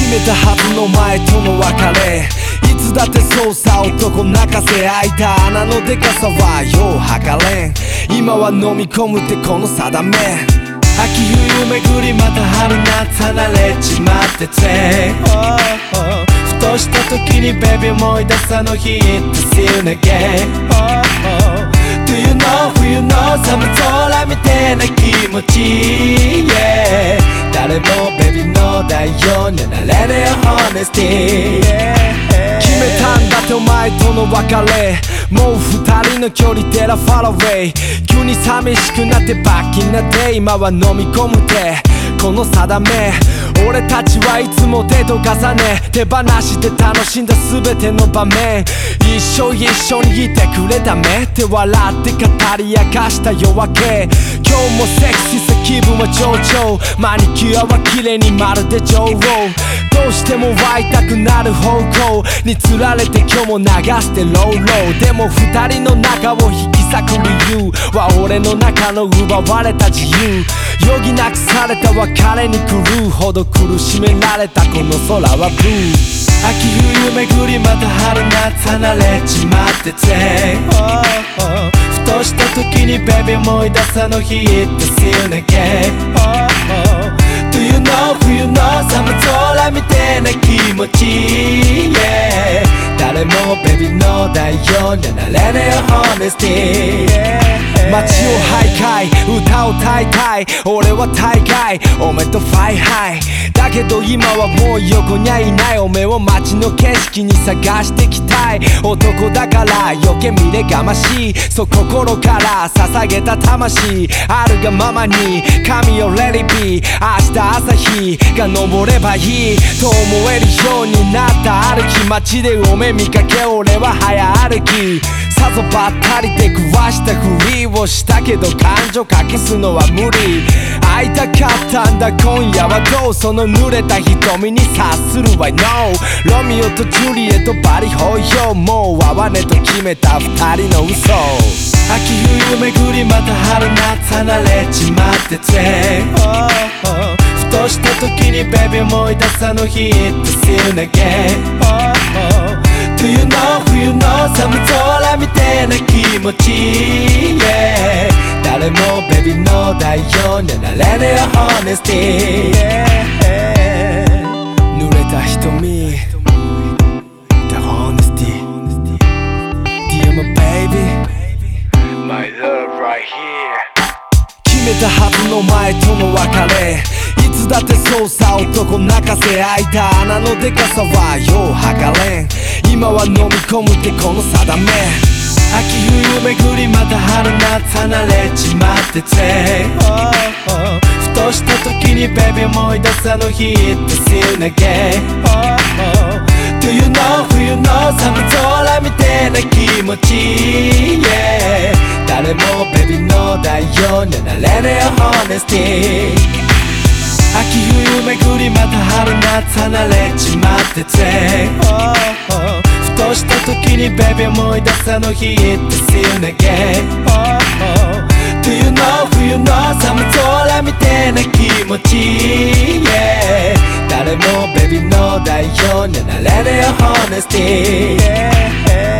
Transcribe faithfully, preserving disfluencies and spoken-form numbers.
めたはずの前との別れ、いつだってそうさ男泣かせ、開いた穴のでかさはよう測れん。今は飲み込むってこの定め、秋冬巡りまた春夏離れちまってて、oh, oh. ふとした時にベビー思い出すあの日 It's still again、oh, oh. Do you know 冬の寒空みたいな気持ち、yeah. 誰もベビーの代表にはなれねえよ Honesty、yeah. 決めたんだってお前との別れ、もう二人の距離でらファラウェイ、急に寂しくなってバッキになって、今は飲み込むってこの定め、俺たちはいつも手と重ね、手放して楽しんだ全ての場面、一生一緒にいてくれためって笑って語り明かした夜明け、今日もセクシーさ気分は上々、マニキュアは綺麗にまるで女王、どうしても会いたくなる方向に釣られて今日も流してローロー、でも二人の中を引き裂く理由は俺の中の奪われた自由、余儀なくされた別れに狂うほど苦しめられたこの空はブルー、秋冬巡りまた春夏離れちまってて、oh, oh. ふとした時にベビー思い出すあの日 It's still again、oh, oh. Do you know 冬の寒空みたいな気持ち、yeah. 誰もベビーの代表にはなれねえよ Honesty、yeah.街を徘徊歌を歌いたい、俺は大概おめとファイハイだけど今はもう横にはいない、おめを街の景色に探してきたい、男だから余計未練がましい、そう心から捧げた魂、あるがままに神よレリビー、明日朝日が昇ればいいと思えるようになったある日、街でおめ見かけ俺は早歩き、さぞばったりで食わしたふりをしたけど感情隠すのは無理、会いたかったんだ今夜はどう、その濡れた瞳に察するわ No ロミオとジュリエとバリホイヨ、もう会わねと決めた二人の嘘、秋冬巡りまた春夏離れちまってて、oh, oh. ふとした時にベビー思い出すあの日 It's still again、oh, oh. Do you know 冬の寒空みたいな気持ち、yeah. 誰もベビーの代表にはなれねえよ Honesty、yeah. 濡れた瞳 The Honesty Dear my baby My love right here、 決めたはずの前との別れ、いつだってそうさ男泣かせ、開いた穴のでかさはよう測れん、今は飲み込むってこの定め、秋冬巡りまた春夏離れちまってて、oh, oh. ふとした時にベビー思い出すあの日 It's still again、oh, oh. Do you know 冬の寒空みたいな気持ち、yeah. 誰もベビーの代表にはなれねえよ Honesty、秋冬巡りまた春夏離れちまってて、oh, oh. ふとした時にベビー思い出すあの日 It's still again、oh, oh. Do you know 冬の寒空みたいな気持ち、yeah. 誰もベビーの代表にはなれねえよ Honesty、yeah.